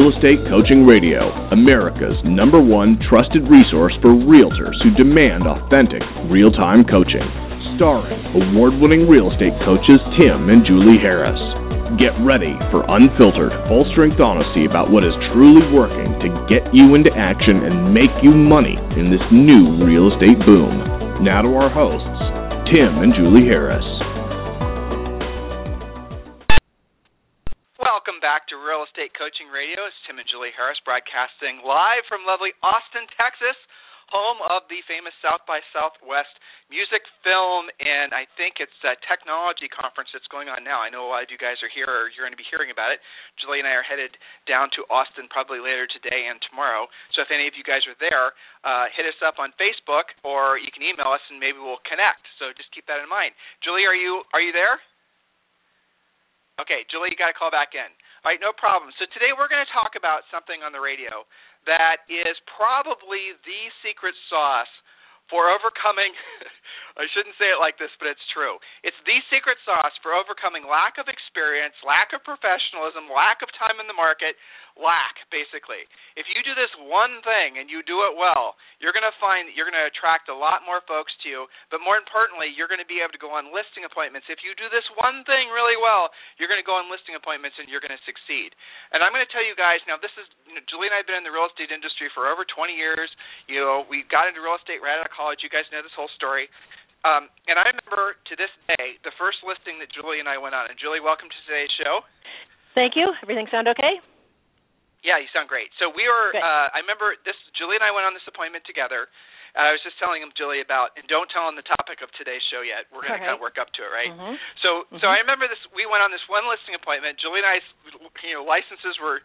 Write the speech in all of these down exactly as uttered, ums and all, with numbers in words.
Real Estate Coaching Radio, America's number one trusted resource for realtors who demand authentic, real-time coaching. Starring award-winning real estate coaches Tim and Julie Harris. Get ready for unfiltered, full-strength honesty about what is truly working to get you into action and make you money in this new real estate boom. Now to our hosts, Tim and Julie Harris. Welcome back to Real Estate Coaching Radio. It's Tim and Julie Harris broadcasting live from lovely Austin, Texas, home of the famous South by Southwest music, film, and I think it's a technology conference that's going on now. I know a lot of you guys are here, or you're going to be hearing about it. Julie and I are headed down to Austin probably later today and tomorrow. So if any of you guys are there, uh, hit us up on Facebook, or you can email us, and maybe we'll connect. So just keep that in mind. Julie, are you are you there? Okay, Julie, you got to call back in. All right, no problem. So today we're going to talk about something on the radio that is probably the secret sauce for overcoming, I shouldn't say it like this, but it's true. It's the secret sauce for overcoming lack of experience, lack of professionalism, lack of time in the market, lack, basically. If you do this one thing and you do it well, you're going to find you're going to attract a lot more folks to you, but more importantly, you're going to be able to go on listing appointments. If you do this one thing really well, you're going to go on listing appointments and you're going to succeed. And I'm going to tell you guys, now this is, you know, Julie and I have been in the real estate industry for over twenty years. You know, we got into real estate right out of college. You guys know this whole story. Um, and I remember to this day the first listing that Julie and I went on. And Julie, welcome to today's show. Thank you. Everything sound okay? Yeah, you sound great. So we were, uh, I remember this, Julie and I went on this appointment together, and I was just telling him, Julie, about, and don't tell him the topic of today's show yet. We're going to kind of work up to it, right? Mm-hmm. So mm-hmm. so I remember this, we went on this one listing appointment. Julie and I, you know, licenses were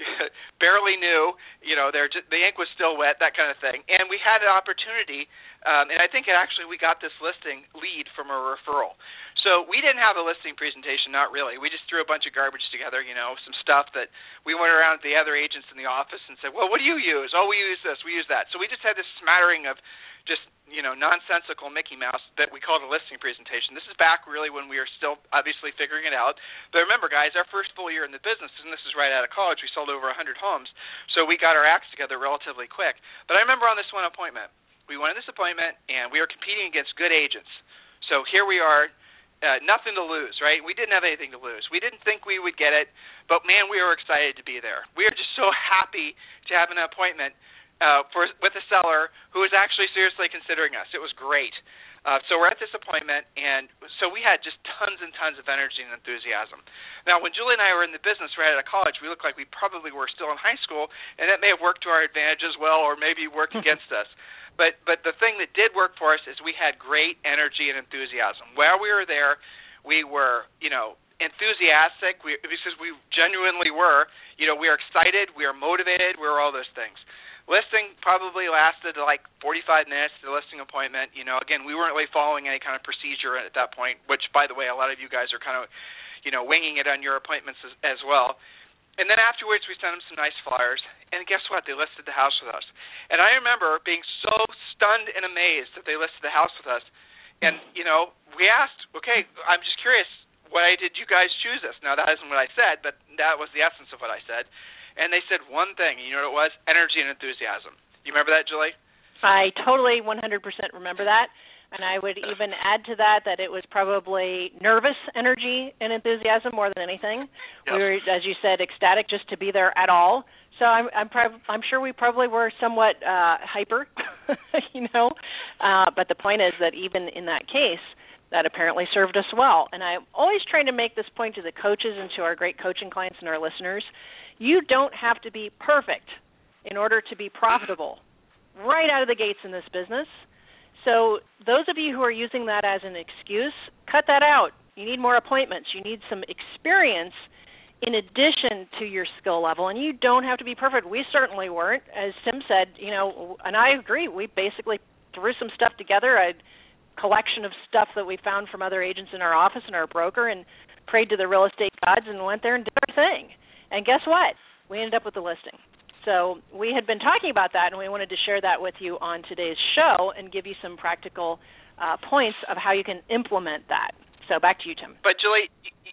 barely new, you know, they're just, the ink was still wet, that kind of thing. And we had an opportunity, um, and I think it actually we got this listing lead from a referral. So we didn't have a listing presentation, not really. We just threw a bunch of garbage together, you know, some stuff that we went around to the other agents in the office and said, well, what do you use? Oh, we use this, we use that. So we just had this smattering of just, you know, nonsensical Mickey Mouse that we called a listing presentation. This is back really when we were still obviously figuring it out. But remember, guys, our first full year in the business, and this is right out of college, we sold over one hundred homes. So we got our acts together relatively quick. But I remember on this one appointment, we went on this appointment, and we were competing against good agents. So here we are. Uh, nothing to lose, right? We didn't have anything to lose. We didn't think we would get it, but, man, we were excited to be there. We are just so happy to have an appointment uh, for with a seller who is actually seriously considering us. It was great. Uh, so we're at this appointment, and so we had just tons and tons of energy and enthusiasm. Now, when Julie and I were in the business right out of college, we looked like we probably were still in high school, and that may have worked to our advantage as well, or maybe worked against us. But but the thing that did work for us is we had great energy and enthusiasm. While we were there, we were, you know, enthusiastic we, because we genuinely were. You know, we were excited, we were motivated, we were all those things. Listing probably lasted like forty-five minutes, the listing appointment. You know, again, we weren't really following any kind of procedure at that point, which, by the way, a lot of you guys are kind of, you know, winging it on your appointments as, as well. And then afterwards, we sent them some nice flyers, and guess what? They listed the house with us. And I remember being so stunned and amazed that they listed the house with us. And, you know, we asked, okay, I'm just curious, why did you guys choose us? Now, that isn't what I said, but that was the essence of what I said. And they said one thing, and you know what it was? Energy and enthusiasm. You remember that, Julie? I totally one hundred percent remember that. And I would even add to that that it was probably nervous energy and enthusiasm more than anything. Yep. We were, as you said, ecstatic just to be there at all. So I'm I'm, prob- I'm sure we probably were somewhat uh, hyper, you know. Uh, but the point is that even in that case, that apparently served us well. And I'm always trying to make this point to the coaches and to our great coaching clients and our listeners. You don't have to be perfect in order to be profitable right out of the gates in this business. So those of you who are using that as an excuse, cut that out. You need more appointments. You need some experience in addition to your skill level, and you don't have to be perfect. We certainly weren't. As Tim said, you know, and I agree, we basically threw some stuff together, a collection of stuff that we found from other agents in our office and our broker, and prayed to the real estate gods and went there and did our thing. And guess what? We ended up with the listing. So we had been talking about that, and we wanted to share that with you on today's show and give you some practical uh, points of how you can implement that. So back to you, Tim. But, Julie,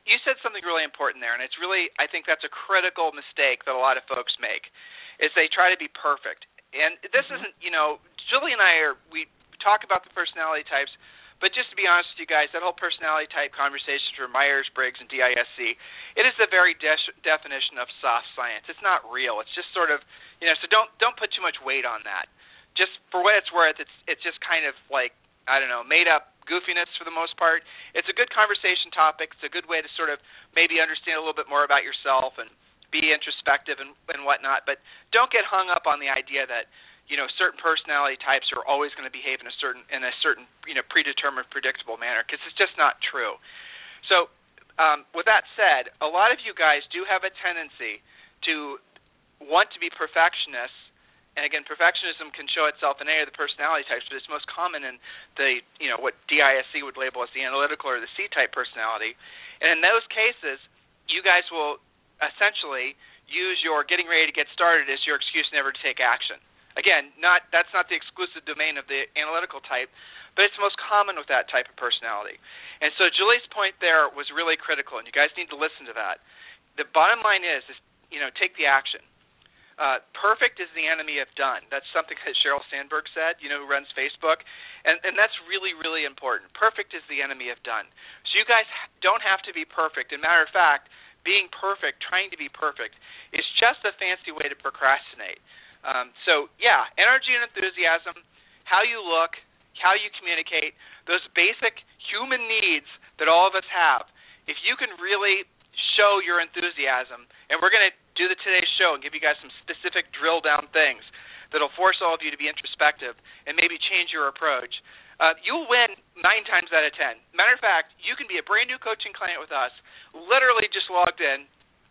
you said something really important there, and it's really, I think that's a critical mistake that a lot of folks make, is they try to be perfect. And this mm-hmm. isn't, you know, Julie and I are, we talk about the personality types, but just to be honest with you guys, that whole personality type conversation for Myers-Briggs and D I S C, it is the very de- definition of soft science. It's not real. It's just sort of, you know, so don't don't put too much weight on that. Just for what it's worth, it's it's just kind of like, I don't know, made up goofiness for the most part. It's a good conversation topic. It's a good way to sort of maybe understand a little bit more about yourself and be introspective and, and whatnot. But don't get hung up on the idea that, you know, certain personality types are always going to behave in a certain in a certain you know predetermined, predictable manner, because it's just not true. So, um, with that said, a lot of you guys do have a tendency to want to be perfectionists, and again, perfectionism can show itself in any of the personality types, but it's most common in the you know what D I S C would label as the analytical or the C-type personality. And in those cases, you guys will essentially use your getting ready to get started as your excuse never to take action. Again, not that's not the exclusive domain of the analytical type, but it's most common with that type of personality. And so Julie's point there was really critical, and you guys need to listen to that. The bottom line is, is you know, take the action. Uh, perfect is the enemy of done. That's something that Sheryl Sandberg said, you know, who runs Facebook, and, and that's really, really important. Perfect is the enemy of done. So you guys don't have to be perfect. As a matter of fact, being perfect, trying to be perfect, is just a fancy way to procrastinate. Um, so, yeah, energy and enthusiasm, how you look, how you communicate, those basic human needs that all of us have. If you can really show your enthusiasm, and we're going to do the today's show and give you guys some specific drill-down things that'll force all of you to be introspective and maybe change your approach, uh, you'll win nine times out of ten. Matter of fact, you can be a brand-new coaching client with us, literally just logged in,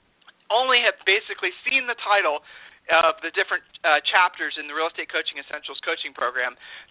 only have basically seen the title of the different uh, chapters in the Real Estate Coaching Essentials coaching program,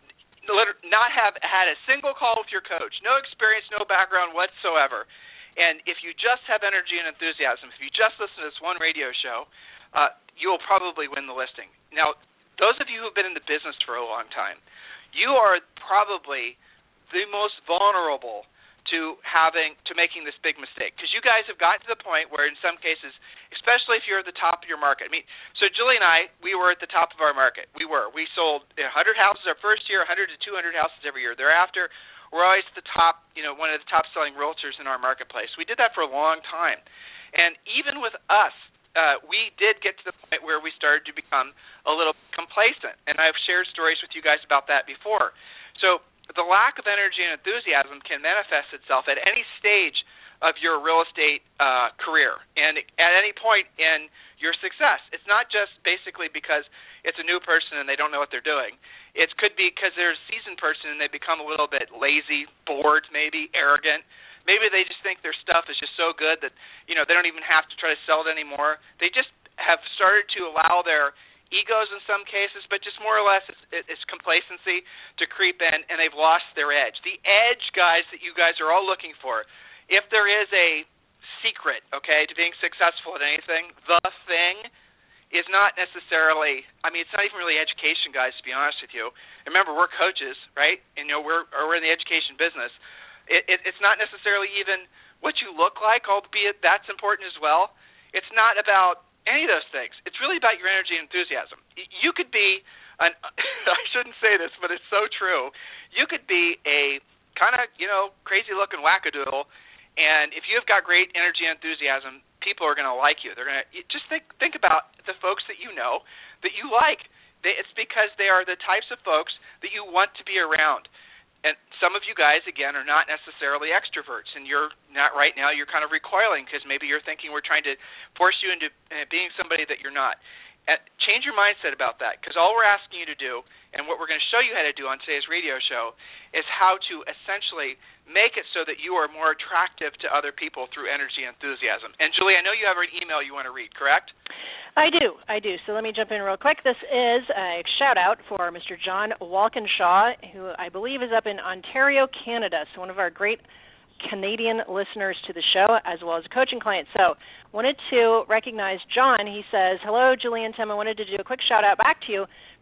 not have had a single call with your coach, no experience, no background whatsoever. And if you just have energy and enthusiasm, if you just listen to this one radio show, uh, you will probably win the listing. Now, those of you who have been in the business for a long time, you are probably the most vulnerable to having to making this big mistake, because you guys have gotten to the point where in some cases, especially if you're at the top of your market. I mean, so Julie and I, we were at the top of our market. We were. We sold one hundred houses our first year, one hundred to two hundred houses every year. Thereafter, we're always the top, you know, one of the top selling realtors in our marketplace. We did that for a long time. And even with us, uh, we did get to the point where we started to become a little complacent. And I've shared stories with you guys about that before. So the lack of energy and enthusiasm can manifest itself at any stage of your real estate uh, career and at any point in your success. It's not just basically because it's a new person and they don't know what they're doing. It could be because they're a seasoned person and they become a little bit lazy, bored, maybe arrogant. Maybe they just think their stuff is just so good that, you know, they don't even have to try to sell it anymore. They just have started to allow their egos in some cases, but just more or less it's, it's complacency to creep in, and they've lost their edge. The edge, guys, that you guys are all looking for, if there is a secret, okay, to being successful at anything, the thing is not necessarily, I mean, it's not even really education, guys, to be honest with you. Remember, we're coaches, right? And, you know, we're, we're in the education business. It, it, it's not necessarily even what you look like, albeit that's important as well. It's not about any of those things. It's really about your energy and enthusiasm. You could be, an, I shouldn't say this, but it's so true. You could be a kind of, you know, crazy-looking wackadoodle, and if you've got great energy and enthusiasm, people are going to like you. They're going to just think think about the folks that you know that you like. They, it's because they are the types of folks that you want to be around. And some of you guys, again, are not necessarily extroverts, and you're not right now. You're kind of recoiling because maybe you're thinking we're trying to force you into uh, being somebody that you're not. Uh, change your mindset about that, because all we're asking you to do, and what we're going to show you how to do on today's radio show, is how to essentially make it so that you are more attractive to other people through energy and enthusiasm. And, Julie, I know you have an email you want to read, correct? I do. I do. So let me jump in real quick. This is a shout-out for Mister John Walkinshaw, who I believe is up in Ontario, Canada, so one of our great Canadian listeners to the show, as well as a coaching client. So wanted to recognize John. He says, hello, Julie and Tim. I wanted to do a quick shout-out back to you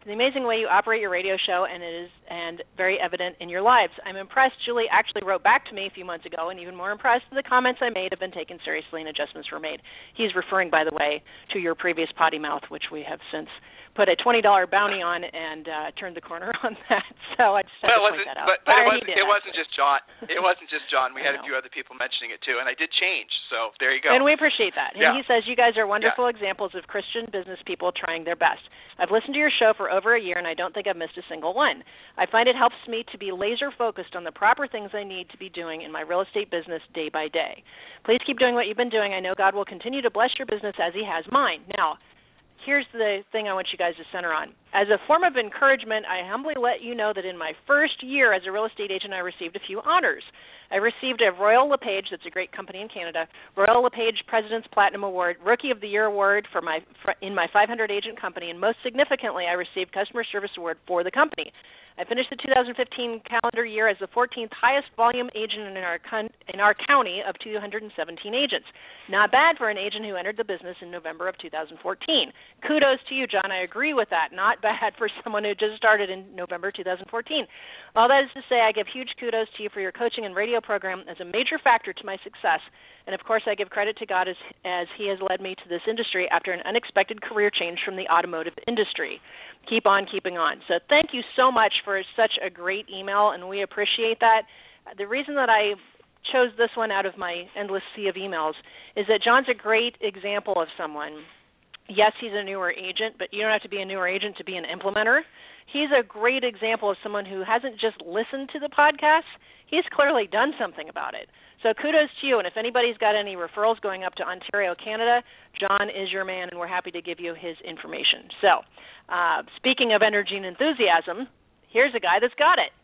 to the amazing way you operate your radio show, and it is and very evident in your lives. I'm impressed. Julie actually wrote back to me a few months ago, and even more impressed, the comments I made have been taken seriously and adjustments were made. He's referring, by the way, to your previous potty mouth, which we have since put a twenty dollars bounty on and uh, turned the corner on that. So I just had well, to point that out. But, but it, wasn't, it wasn't just John. It wasn't just John. We had a few other people mentioning it too, and I did change. So there you go. And we appreciate that. Yeah. And he says you guys are wonderful yeah. examples of Christian business people trying their best. I've listened to your show for over a year, and I don't think I've missed a single one. I find it helps me to be laser focused on the proper things I need to be doing in my real estate business day by day. Please keep doing what you've been doing. I know God will continue to bless your business as he has mine. Now, here's the thing I want you guys to center on. As a form of encouragement, I humbly let you know that in my first year as a real estate agent, I received a few honors. I received a Royal LePage, that's a great company in Canada, Royal LePage President's Platinum Award, Rookie of the Year Award for my for, in my five hundred agent company, and most significantly, I received Customer Service Award for the company. I finished the two thousand fifteen calendar year as the fourteenth highest volume agent in our con- in our county of two hundred seventeen agents. Not bad for an agent who entered the business in November of two thousand fourteen. Kudos to you, John. I agree with that. Not bad for someone who just started in November two thousand fourteen. All that is to say, I give huge kudos to you for your coaching and radio program as a major factor to my success. And, of course, I give credit to God as, as he has led me to this industry after an unexpected career change from the automotive industry. Keep on keeping on. So thank you so much for such a great email, and we appreciate that. The reason that I chose this one out of my endless sea of emails is that John's a great example of someone. Yes, he's a newer agent, but you don't have to be a newer agent to be an implementer. He's a great example of someone who hasn't just listened to the podcast. He's clearly done something about it. So kudos to you, and if anybody's got any referrals going up to Ontario, Canada, John is your man, and we're happy to give you his information. So uh, speaking of energy and enthusiasm, here's a guy that's got it.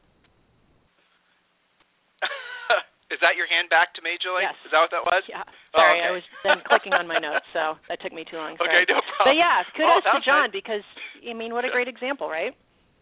Is that your hand back to me, Julie? Yes. Is that what that was? Yeah. Sorry, oh, okay. I was then clicking on my notes, so that took me too long. Sorry. Okay, no problem. But yeah, kudos oh, to John nice. because, I mean, what a great example, right?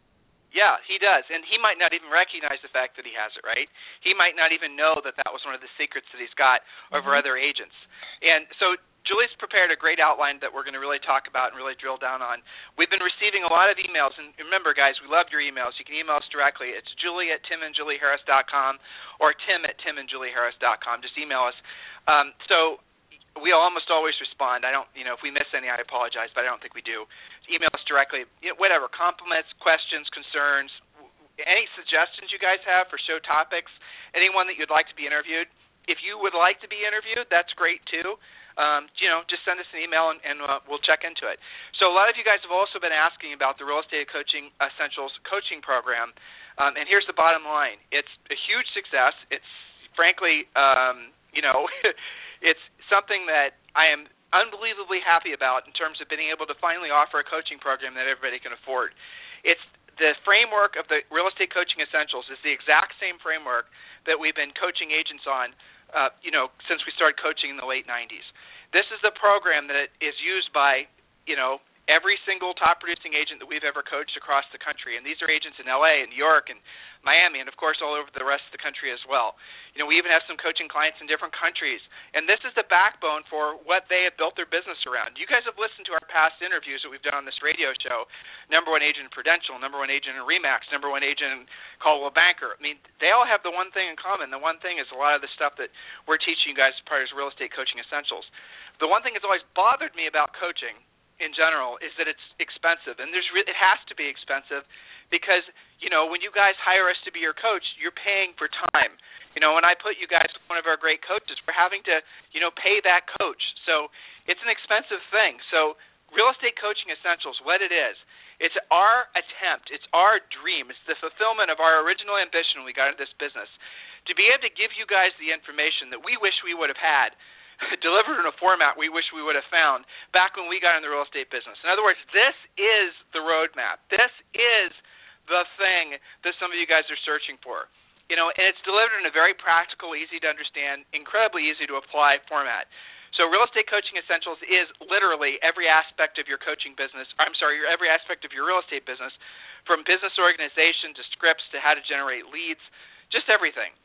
Yeah, he does, and he might not even recognize the fact that he has it, right? He might not even know that that was one of the secrets that he's got over mm-hmm. other agents. And so Julie's prepared a great outline that we're going to really talk about and really drill down on. We've been receiving a lot of emails, and remember, guys, we love your emails. You can email us directly. It's Julie at tim and julie harris dot com or tim at tim and julie harris dot com. Just email us. Um, so we almost always respond. I don't, you know, if we miss any, I apologize, but I don't think we do. Email us directly. You know, whatever, compliments, questions, concerns, any suggestions you guys have for show topics, anyone that you'd like to be interviewed. If you would like to be interviewed, that's great too. Um, you know, just send us an email and, and uh, we'll check into it. So a lot of you guys have also been asking about the Real Estate Coaching Essentials coaching program, um, and here's the bottom line. It's a huge success. It's frankly, um, you know, it's something that I am unbelievably happy about in terms of being able to finally offer a coaching program that everybody can afford. It's the framework of the Real Estate Coaching Essentials is the exact same framework that we've been coaching agents on, uh, you know, since we started coaching in the late nineties. This is the program that is used by, you know, every single top-producing agent that we've ever coached across the country, and these are agents in L A and New York and Miami and, of course, all over the rest of the country as well. You know, we even have some coaching clients in different countries, and this is the backbone for what they have built their business around. You guys have listened to our past interviews that we've done on this radio show, number one agent in Prudential, number one agent in RE/MAX, number one agent in Coldwell Banker. I mean, they all have the one thing in common. The one thing is a lot of the stuff that we're teaching you guys as part of Real Estate Coaching Essentials. The one thing that's always bothered me about coaching in general is that it's expensive, and there's re- it has to be expensive because, you know, when you guys hire us to be your coach, you're paying for time. You know, when I put you guys with one of our great coaches, we're having to, you know, pay that coach. So it's an expensive thing. So Real Estate Coaching Essentials, what it is, it's our attempt, it's our dream, it's the fulfillment of our original ambition when we got into this business, to be able to give you guys the information that we wish we would have had, delivered in a format we wish we would have found back when we got in the real estate business. In other words, this is the roadmap. This is the thing that some of you guys are searching for. You know, and it's delivered in a very practical, easy to understand, incredibly easy to apply format. So Real Estate Coaching Essentials is literally every aspect of your coaching business, I'm sorry, every aspect of your real estate business, from business organization to scripts to how to generate leads, just everything.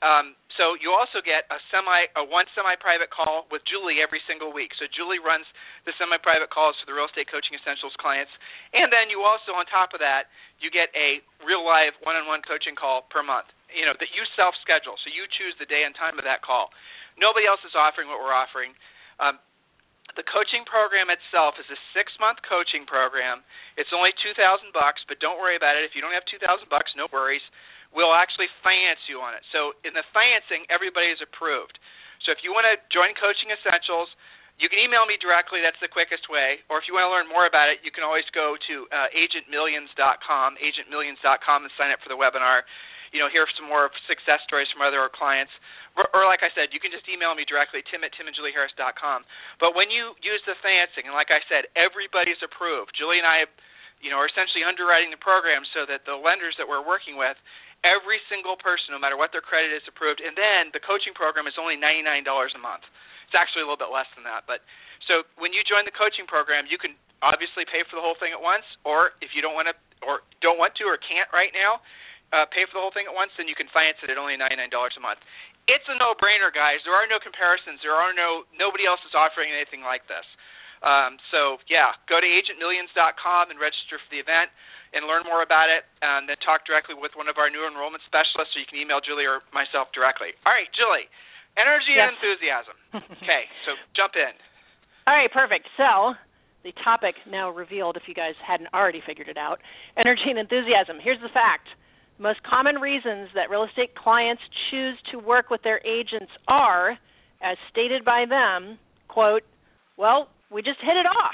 Um, so you also get a semi, a one semi-private call with Julie every single week. So Julie runs the semi-private calls for the Real Estate Coaching Essentials clients. And then you also, on top of that, you get a real live one-on-one coaching call per month, you know, that you self-schedule. So you choose the day and time of that call. Nobody else is offering what we're offering. Um, the coaching program itself is a six-month coaching program. It's only two thousand bucks, but don't worry about it. If you don't have two thousand bucks, no worries. We'll actually finance you on it. So in the financing, everybody is approved. So if you want to join Coaching Essentials, you can email me directly. That's the quickest way. Or if you want to learn more about it, you can always go to uh, agent millions dot com, agent millions dot com, and sign up for the webinar. You know, hear some more success stories from other clients. Or, or like I said, you can just email me directly, tim at tim and julie harris dot com. But when you use the financing, and like I said, everybody's approved. Julie and I, you know, are essentially underwriting the program so that the lenders that we're working with, every single person, no matter what their credit is, approved. And then the coaching program is only ninety-nine dollars a month. It's actually a little bit less than that. But so when you join the coaching program, you can obviously pay for the whole thing at once, or if you don't want to, or don't want to, or can't right now, uh, pay for the whole thing at once, then you can finance it at only ninety-nine dollars a month. It's a no-brainer, guys. There are no comparisons. There are no nobody else is offering anything like this. Um, so yeah, go to agent millions dot com and register for the event and learn more about it, and then talk directly with one of our new enrollment specialists, or you can email Julie or myself directly. All right, Julie, energy yes. and enthusiasm. Okay, so jump in. All right, perfect. So the topic now revealed, if you guys hadn't already figured it out, energy and enthusiasm. Here's the fact. The most common reasons that real estate clients choose to work with their agents are, as stated by them, quote, well, we just hit it off,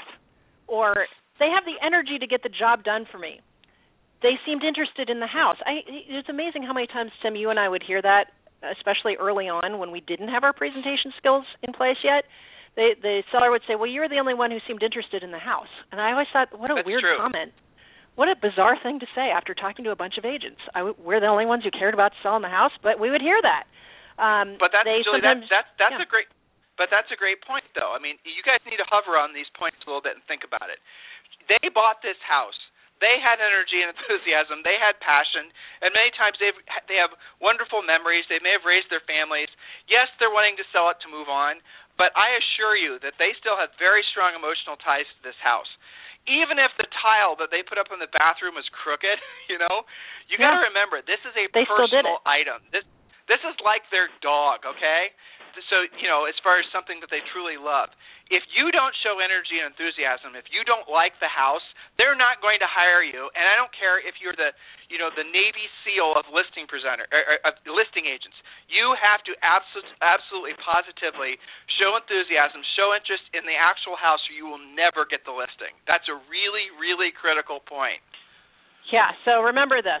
or they have the energy to get the job done for me. They seemed interested in the house. I, it's amazing how many times, Tim, you and I would hear that, especially early on when we didn't have our presentation skills in place yet. They, the seller would say, well, you're the only one who seemed interested in the house. And I always thought, what a That's weird true. comment. What a bizarre thing to say after talking to a bunch of agents. I, we're the only ones who cared about selling the house, but we would hear that. Um, but that's, they Julie, that's, that's, that's yeah. a great But that's a great point, though. I mean, you guys need to hover on these points a little bit and think about it. They bought this house. They had energy and enthusiasm. They had passion, and many times they they have wonderful memories. They may have raised their families. Yes, they're wanting to sell it to move on, but I assure you that they still have very strong emotional ties to this house. Even if the tile that they put up in the bathroom is crooked, you know, you yeah. got to remember this is a they personal item. This this is like their dog, okay? So, you know, as far as something that they truly love. If you don't show energy and enthusiasm, if you don't like the house, they're not going to hire you. And I don't care if you're the, you know, the Navy SEAL of listing presenter, or, or, of listing agents. You have to absolutely, absolutely, positively show enthusiasm, show interest in the actual house, or you will never get the listing. That's a really, really critical point. Yeah. So remember this.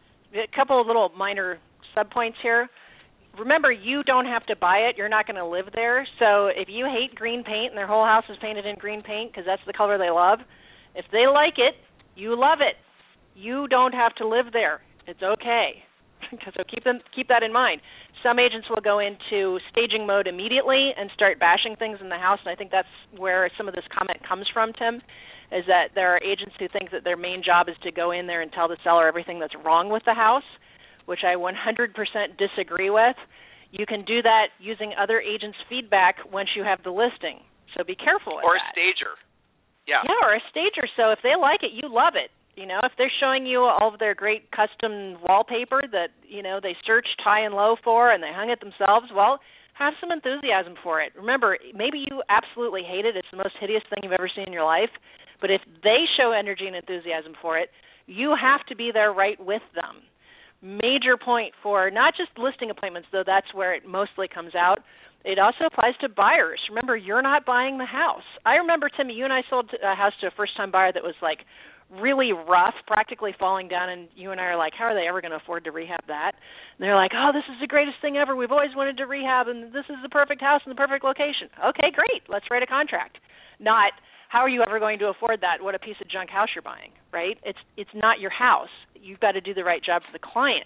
A couple of little minor subpoints here. Remember, you don't have to buy it. You're not going to live there. So if you hate green paint and their whole house is painted in green paint because that's the color they love, if they like it, you love it. You don't have to live there. It's okay. So keep them, keep that in mind. Some agents will go into staging mode immediately and start bashing things in the house, and I think that's where some of this comment comes from, Tim, is that there are agents who think that their main job is to go in there and tell the seller everything that's wrong with the house, which I one hundred percent disagree with. You can do that using other agents' feedback once you have the listing. So be careful with that. Or a stager. Yeah. Yeah, or a stager. So if they like it, you love it. You know, if they're showing you all of their great custom wallpaper that, you know, they searched high and low for and they hung it themselves, well, have some enthusiasm for it. Remember, maybe you absolutely hate it. It's the most hideous thing you've ever seen in your life. But if they show energy and enthusiasm for it, you have to be there right with them. Major point for not just listing appointments, though that's where it mostly comes out. It also applies to buyers. Remember, you're not buying the house. I remember, Tim, you and I sold a house to a first-time buyer that was, like, really rough, practically falling down, and you and I are like, how are they ever going to afford to rehab that? And they're like, oh, this is the greatest thing ever. We've always wanted to rehab, and this is the perfect house in the perfect location. Okay, great. Let's write a contract. Not, how are you ever going to afford that? What a piece of junk house you're buying, right? It's it's not your house. You've got to do the right job for the client.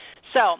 So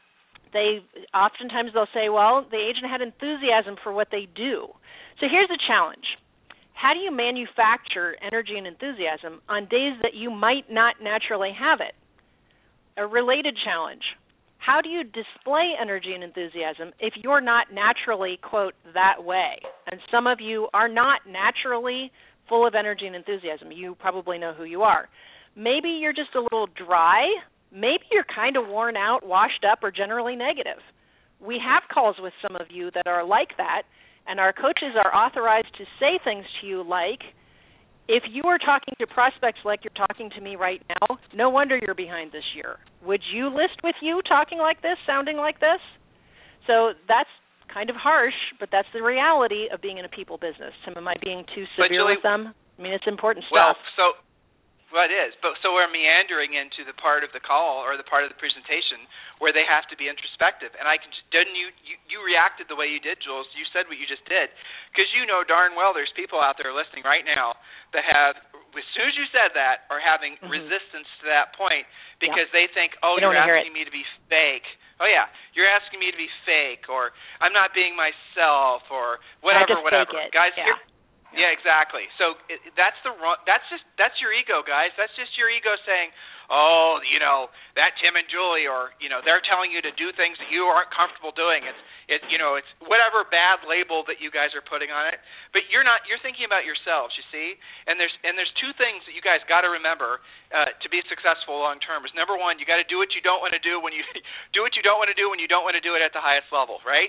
they oftentimes they'll say, well, the agent had enthusiasm for what they do. So here's the challenge. How do you manufacture energy and enthusiasm on days that you might not naturally have it? A related challenge. how do you display energy and enthusiasm if you're not naturally, quote, that way? And some of you are not naturally full of energy and enthusiasm. You probably know who you are. Maybe you're just a little dry. Maybe you're kind of worn out, washed up, or generally negative. We have calls with some of you that are like that, and our coaches are authorized to say things to you like, if you are talking to prospects like you're talking to me right now, no wonder you're behind this year. Would you list with you talking like this, sounding like this? So that's kind of harsh, but that's the reality of being in a people business. Tim, am I being too severe Julie, with them? I mean, it's important well, stuff. Well, so well, it is. But so we're meandering into the part of the call or the part of the presentation where they have to be introspective. And I can didn't you, you you reacted the way you did, Jules. You said what you just did because you know darn well there's people out there listening right now that have, as soon as you said that, are having mm-hmm. resistance to that point because yeah. they think, oh, they you're asking me to be fake. Oh, yeah, you're asking me to be fake, or I'm not being myself, or whatever, whatever. Guys, yeah. yeah, exactly. So it, that's the wrong. That's just that's your ego, guys. That's just your ego saying, oh, you know, that Tim and Julie, or you know, they're telling you to do things that you aren't comfortable doing. It's it, you know, it's whatever bad label that you guys are putting on it. But you're not. You're thinking about yourselves, you see. And there's and there's two things that you guys got to remember uh, to be successful long term. Is number one, you got to do what you don't want to do when you do what you don't want to do when you don't want to do it at the highest level, right?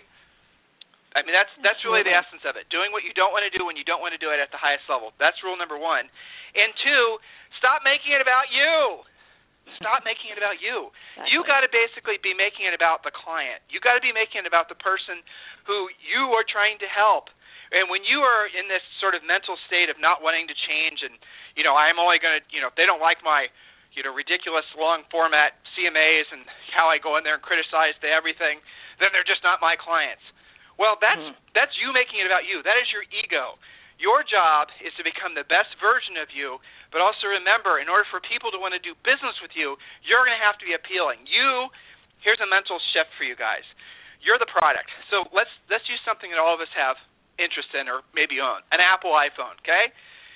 I mean, that's that's really the essence of it. Doing what you don't want to do when you don't want to do it at the highest level. That's rule number one. And two, stop making it about you. Stop making it about you. Exactly. You got to basically be making it about the client. You got to be making it about the person who you are trying to help. And when you are in this sort of mental state of not wanting to change and, you know, I'm only going to, you know, if they don't like my, you know, ridiculous long format C M As and how I go in there and criticize the everything, then they're just not my clients. Well, that's mm-hmm. that's you making it about you. That is your ego. Your job is to become the best version of you, but also remember, in order for people to want to do business with you, you're going to have to be appealing. You, here's a mental shift for you guys. You're the product. So let's let's use something that all of us have interest in or maybe own, an Apple iPhone, okay?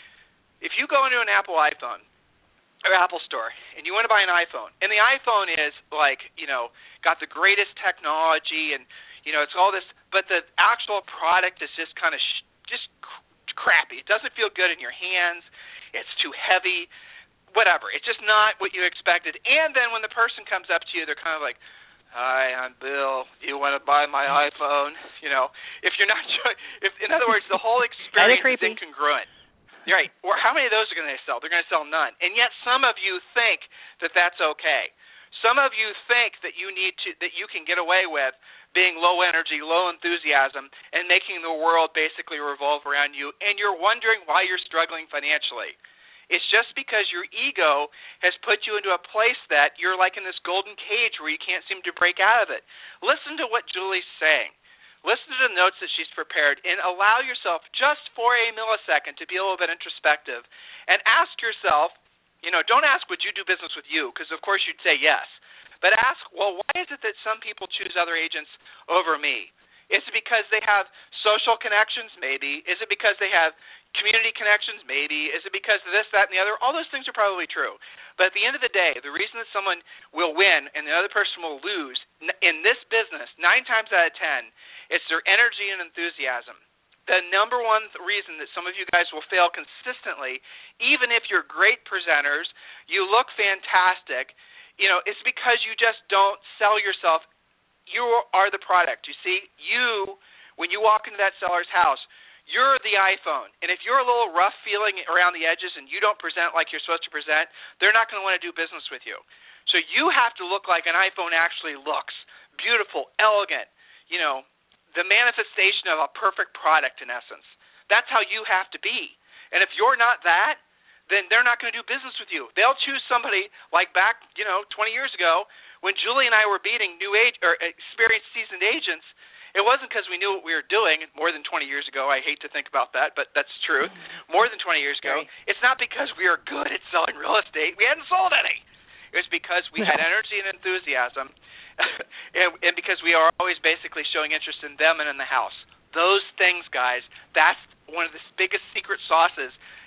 If you go into an Apple iPhone or Apple store and you want to buy an iPhone, and the iPhone is like, you know, got the greatest technology and, you know, it's all this, but the actual product is just kind of sh- just crappy. It doesn't feel good in your hands. It's too heavy, whatever. It's just not what you expected. And then when the person comes up to you, they're kind of like, hi, I'm Bill. Do you want to buy my iPhone? You know, if you're not sure, if, in other words, the whole experience is incongruent. Right. Or how many of those are going to sell? They're going to sell none. And yet some of you think that that's okay. Some of you think that you need to, that you can get away with being low energy, low enthusiasm, and making the world basically revolve around you, and you're wondering why you're struggling financially. It's just because your ego has put you into a place that you're like in this golden cage where you can't seem to break out of it. Listen to what Julie's saying. Listen to the notes that she's prepared, and allow yourself just for a millisecond to be a little bit introspective, and ask yourself, you know, don't ask would you do business with you, because of course you'd say yes. But ask, well, why is it that some people choose other agents over me? Is it because they have social connections? Maybe. Is it because they have community connections? Maybe. Is it because of this, that, and the other? All those things are probably true. But at the end of the day, the reason that someone will win and the other person will lose in this business, nine times out of ten, it's their energy and enthusiasm. The number one reason that some of you guys will fail consistently, even if you're great presenters, you look fantastic, you know, it's because you just don't sell yourself. You are the product. You see, you, when you walk into that seller's house, you're the iPhone. And if you're a little rough feeling around the edges and you don't present like you're supposed to present, they're not going to want to do business with you. So you have to look like an iPhone actually looks. Beautiful, elegant, you know, the manifestation of a perfect product in essence. That's how you have to be. And if you're not that, then they're not going to do business with you. They'll choose somebody like back, you know, twenty years ago when Julie and I were beating new age or experienced seasoned agents. It wasn't because we knew what we were doing more than twenty years ago. I hate to think about that, but that's true. More than twenty years ago. It's not because we are good at selling real estate. We hadn't sold any. It was because we had energy and enthusiasm, and, and because we are always basically showing interest in them and in the house. Those things, guys, that's one of the biggest secret sauces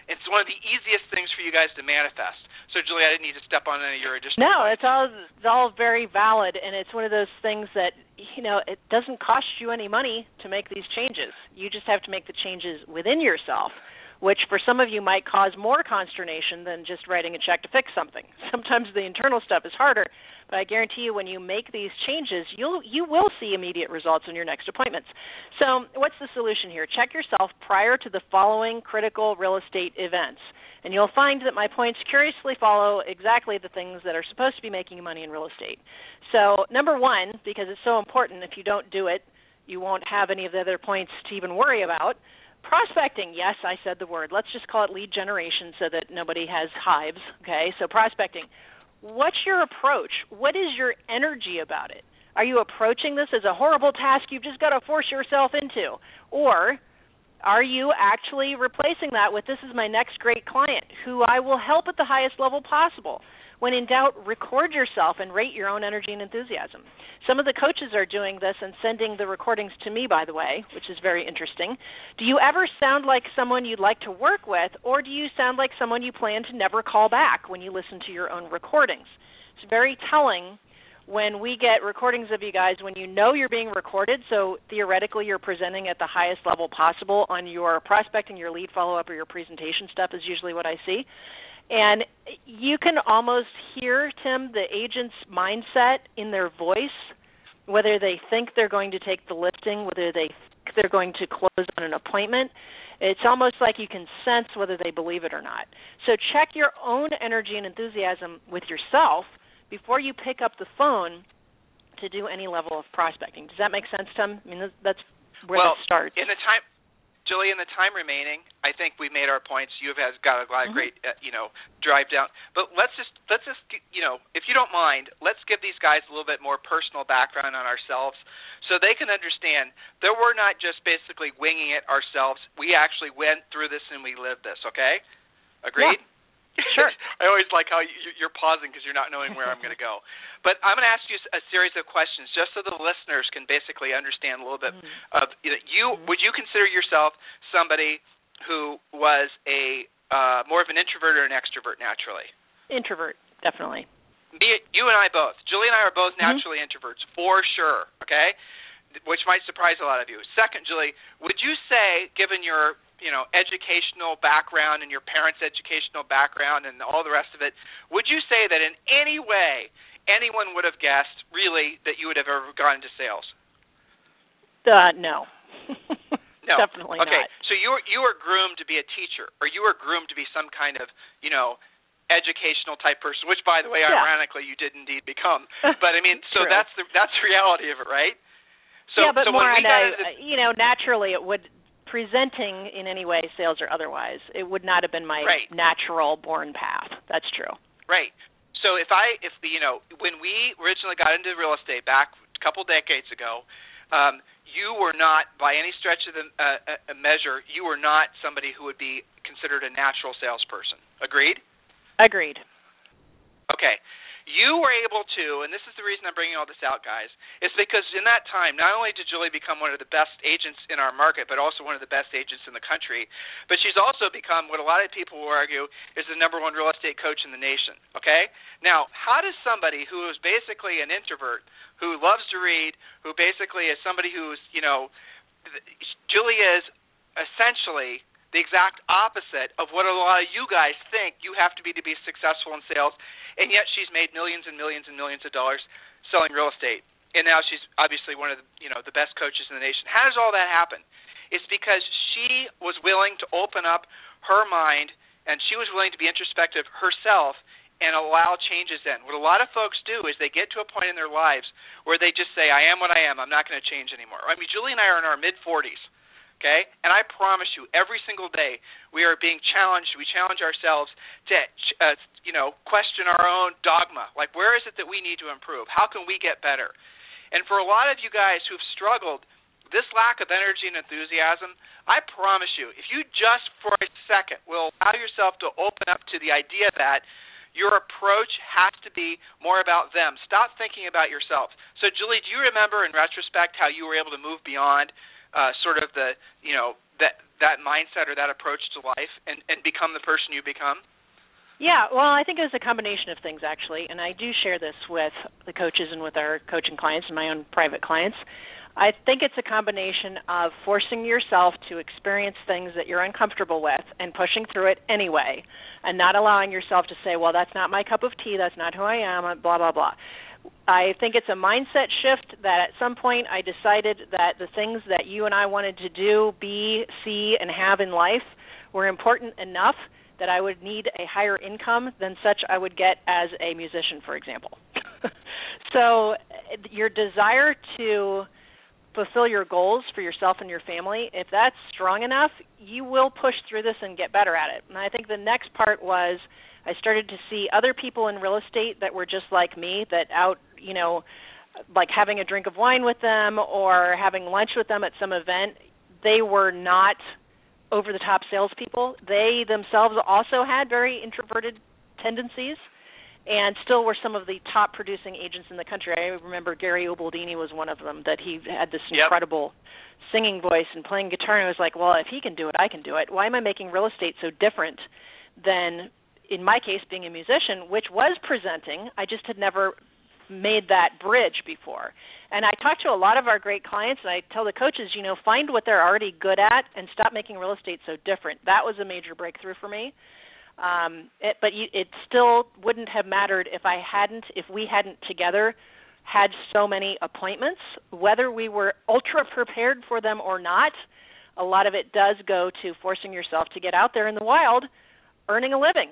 It's one of the easiest things for you guys to manifest. So, Julie, I didn't need to step on any of your additional No, points. it's all it's all very valid, and it's one of those things that, you know, it doesn't cost you any money to make these changes. You just have to make the changes within yourself, which for some of you might cause more consternation than just writing a check to fix something. Sometimes the internal stuff is harder, but I guarantee you when you make these changes, you'll you will see immediate results in your next appointments. So what's the solution here? Check yourself prior to the following critical real estate events, and you'll find that my points curiously follow exactly the things that are supposed to be making you money in real estate. So number one, because it's so important, if you don't do it, you won't have any of the other points to even worry about. Prospecting, yes, I said the word. Let's just call it lead generation so that nobody has hives, okay? So prospecting. What's your approach? What is your energy about it? Are you approaching this as a horrible task you've just got to force yourself into? Or are you actually replacing that with, this is my next great client who I will help at the highest level possible? When in doubt, record yourself and rate your own energy and enthusiasm. Some of the coaches are doing this and sending the recordings to me, by the way, which is very interesting. Do you ever sound like someone you'd like to work with, or do you sound like someone you plan to never call back when you listen to your own recordings? It's very telling when we get recordings of you guys when you know you're being recorded, so theoretically you're presenting at the highest level possible on your prospecting, your lead follow-up, or your presentation stuff is usually what I see. And you can almost hear, Tim, the agent's mindset in their voice, whether they think they're going to take the listing, whether they think they're going to close on an appointment. It's almost like you can sense whether they believe it or not. So check your own energy and enthusiasm with yourself before you pick up the phone to do any level of prospecting. Does that make sense, Tim? I mean, that's where well, it starts. In the time, Julie, in the time remaining, I think we made our points. You have got a lot of mm-hmm. great, uh, you know, drive down. But let's just, let's just, you know, if you don't mind, let's give these guys a little bit more personal background on ourselves so they can understand that we're not just basically winging it ourselves. We actually went through this and we lived this, okay? Agreed? Yeah. Sure. I always like how you're pausing because you're not knowing where I'm going to go. But I'm going to ask you a series of questions just so the listeners can basically understand a little bit mm. of you. Know, you mm. Would you consider yourself somebody who was a uh, more of an introvert or an extrovert naturally? Introvert, definitely. Me, you and I both. Julie and I are both naturally mm-hmm. introverts, for sure, okay? Which might surprise a lot of you. Second, Julie, would you say, given your you know, educational background and your parents' educational background and all the rest of it, would you say that in any way anyone would have guessed, really, that you would have ever gone into sales? Uh, no. No. Definitely okay. not. So you were, you were groomed to be a teacher, or you were groomed to be some kind of, you know, educational type person, which, by the way, yeah. ironically, you did indeed become. But, I mean, so that's the that's the reality of it, right? So, yeah, but so more when we on got a, into, you know, naturally it would, presenting in any way, sales or otherwise, it would not have been my right. natural born path. That's true. Right. So if I, if the, you know, when we originally got into real estate back a couple decades ago, um, you were not, by any stretch of the uh, a measure, you were not somebody who would be considered a natural salesperson. Agreed? Agreed. Okay. You were able to, and this is the reason I'm bringing all this out, guys, is because in that time, not only did Julie become one of the best agents in our market, but also one of the best agents in the country, but she's also become what a lot of people will argue is the number one real estate coach in the nation, okay? Now, how does somebody who is basically an introvert, who loves to read, who basically is somebody who's, you know, Julie is essentially the exact opposite of what a lot of you guys think you have to be to be successful in sales, and yet she's made millions and millions and millions of dollars selling real estate. And now she's obviously one of the, you know, the best coaches in the nation. How does all that happen? It's because she was willing to open up her mind, and she was willing to be introspective herself and allow changes in. What a lot of folks do is they get to a point in their lives where they just say, I am what I am. I'm not going to change anymore. I mean, Julie and I are in our mid-forties. Okay, and I promise you, every single day we are being challenged. We challenge ourselves to, uh, you know, question our own dogma. Like, where is it that we need to improve? How can we get better? And for a lot of you guys who've struggled, this lack of energy and enthusiasm, I promise you, if you just for a second will allow yourself to open up to the idea that your approach has to be more about them. Stop thinking about yourself. So, Julie, do you remember in retrospect how you were able to move beyond uh, sort of the, you know, that that mindset or that approach to life and, and become the person you become? Yeah, well, I think it was a combination of things, actually, and I do share this with the coaches and with our coaching clients and my own private clients. I think it's a combination of forcing yourself to experience things that you're uncomfortable with and pushing through it anyway, and not allowing yourself to say, well, that's not my cup of tea, that's not who I am, blah, blah, blah. I think it's a mindset shift that at some point I decided that the things that you and I wanted to do, be, see, and have in life were important enough that I would need a higher income than such I would get as a musician, for example. So your desire to fulfill your goals for yourself and your family, if that's strong enough, you will push through this and get better at it. And I think the next part was I started to see other people in real estate that were just like me, that out, you know, like having a drink of wine with them or having lunch with them at some event, they were not over-the-top salespeople. They themselves also had very introverted tendencies and still were some of the top producing agents in the country. I remember Gary Ubaldini was one of them, that he had this yep. incredible singing voice and playing guitar, and I was like, well, if he can do it, I can do it. Why am I making real estate so different than, in my case, being a musician, which was presenting? I just had never made that bridge before. And I talk to a lot of our great clients, and I tell the coaches, you know, find what they're already good at and stop making real estate so different. That was a major breakthrough for me. Um, it, but you, it still wouldn't have mattered if I hadn't, if we hadn't together had so many appointments, whether we were ultra prepared for them or not. A lot of it does go to forcing yourself to get out there in the wild, earning a living.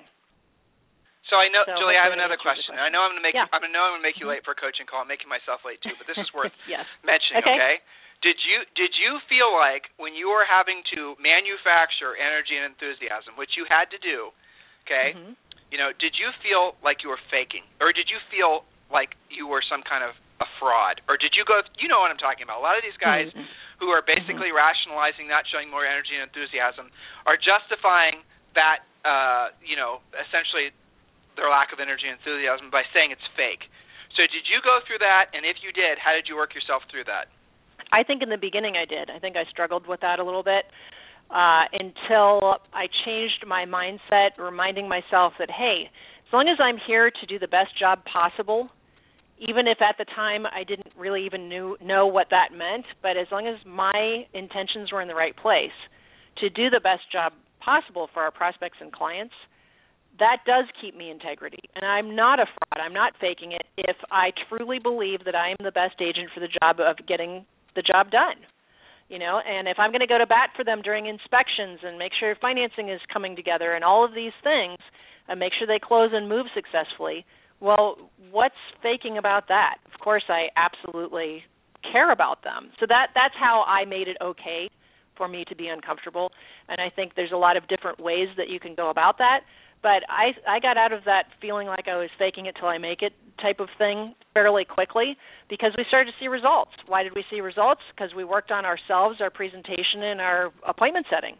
So I know, so Julie, I have another question. question. I know I'm going to make yeah. you, I know I'm going to make you late for a coaching call. I'm making myself late too, but this is worth yes. mentioning. Okay. okay. Did you did you feel like when you were having to manufacture energy and enthusiasm, which you had to do, okay, mm-hmm. you know, did you feel like you were faking, or did you feel like you were some kind of a fraud, or did you go? You know what I'm talking about. A lot of these guys mm-hmm. who are basically mm-hmm. rationalizing not showing more energy and enthusiasm are justifying that, uh, you know, essentially their lack of energy and enthusiasm by saying it's fake. So did you go through that, and if you did, how did you work yourself through that? I think in the beginning I did. I think I struggled with that a little bit uh, until I changed my mindset, reminding myself that, hey, as long as I'm here to do the best job possible, even if at the time I didn't really even knew, know what that meant, but as long as my intentions were in the right place to do the best job possible for our prospects and clients, that does keep me integrity. And I'm not a fraud. I'm not faking it if I truly believe that I am the best agent for the job of getting the job done. You know, and if I'm going to go to bat for them during inspections and make sure financing is coming together and all of these things and make sure they close and move successfully, well, what's faking about that? Of course, I absolutely care about them. So that that's how I made it okay for me to be uncomfortable. And I think there's a lot of different ways that you can go about that. But I I got out of that feeling like I was faking it till I make it type of thing fairly quickly because we started to see results. Why did we see results? Because we worked on ourselves, our presentation, and our appointment setting.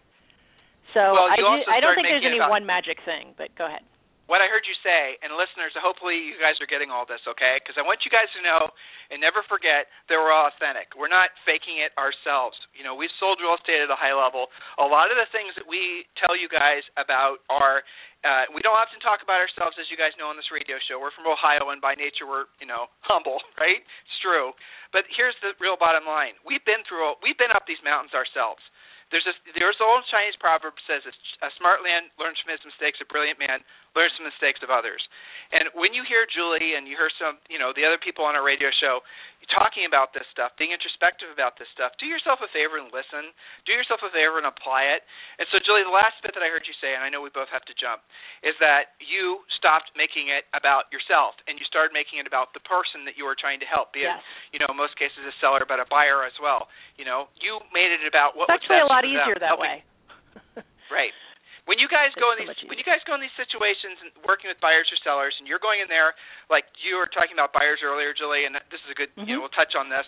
So well, I, do, I don't think there's any about, one magic thing, but go ahead. What I heard you say, and listeners, hopefully you guys are getting all this, okay? Because I want you guys to know and never forget that we're authentic. We're not faking it ourselves. You know, we've sold real estate at a high level. A lot of the things that we tell you guys about are Uh, we don't often talk about ourselves, as you guys know, on this radio show. We're from Ohio, and by nature we're, you know, humble, right? It's true. But here's the real bottom line: we've been through, we've been up these mountains ourselves. There's a, there's an old Chinese proverb that says, "A smart man learns from his mistakes. A brilliant man learns from the mistakes of others." And when you hear Julie and you hear some, you know, the other people on our radio show talking about this stuff, being introspective about this stuff, do yourself a favor and listen. Do yourself a favor and apply it. And so, Julie, the last bit that I heard you say, and I know we both have to jump, is that you stopped making it about yourself and you started making it about the person that you were trying to help, be yes. it, you know, in most cases a seller, but a buyer as well. You know, you made it about what it's was best actually a lot for easier them, that helping. way. Right. When you guys it's go in so these when you guys go in these situations and working with buyers or sellers, and you're going in there like you were talking about buyers earlier, Julie, and this is a good, mm-hmm. you know, we'll touch on this.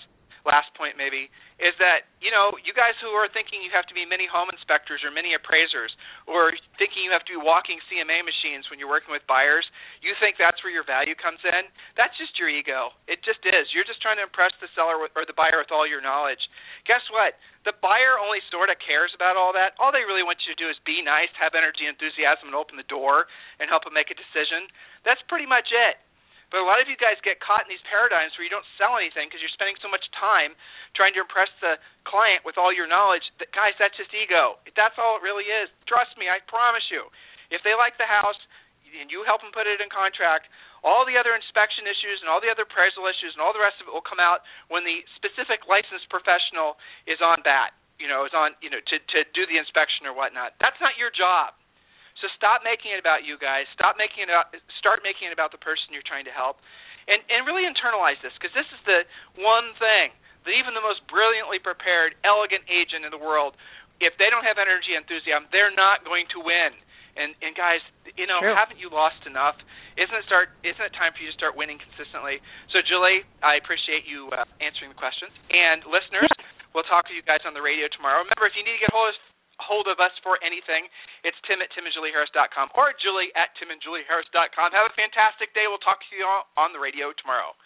last point maybe, is that, you know, you guys who are thinking you have to be mini home inspectors or mini appraisers, or thinking you have to be walking C M A machines when you're working with buyers, you think that's where your value comes in? That's just your ego. It just is. You're just trying to impress the seller with, or the buyer with all your knowledge. Guess what? The buyer only sort of cares about all that. All they really want you to do is be nice, have energy, enthusiasm, and open the door and help them make a decision. That's pretty much it. But a lot of you guys get caught in these paradigms where you don't sell anything because you're spending so much time trying to impress the client with all your knowledge. That, guys, that's just ego. That's all it really is. Trust me, I promise you. If they like the house and you help them put it in contract, all the other inspection issues and all the other appraisal issues and all the rest of it will come out when the specific licensed professional is on bat, you know, is on, you know, to, to do the inspection or whatnot. That's not your job. So stop making it about you guys. Stop making it about, start making it about the person you're trying to help, and and really internalize this, because this is the one thing that even the most brilliantly prepared, elegant agent in the world, if they don't have energy and enthusiasm, they're not going to win. And and guys, you know, True. haven't you lost enough? Isn't it start? Isn't it time for you to start winning consistently? So Julie, I appreciate you uh, answering the questions, and listeners, we'll talk to you guys on the radio tomorrow. Remember, if you need to get hold of hold of us for anything, it's Tim at tim and julie harris dot com or Julie at tim and julie harris dot com. Have a fantastic day. We'll talk to you on the radio tomorrow.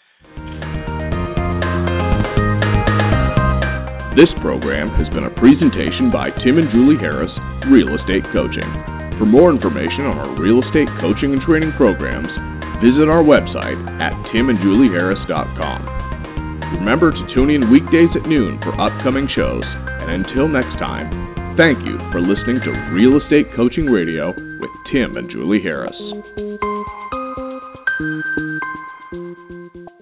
This program has been a presentation by Tim and Julie Harris, Real Estate Coaching. For more information on our real estate coaching and training programs, visit our website at tim and julie harris dot com. Remember to tune in weekdays at noon for upcoming shows, and until next time, thank you for listening to Real Estate Coaching Radio with Tim and Julie Harris.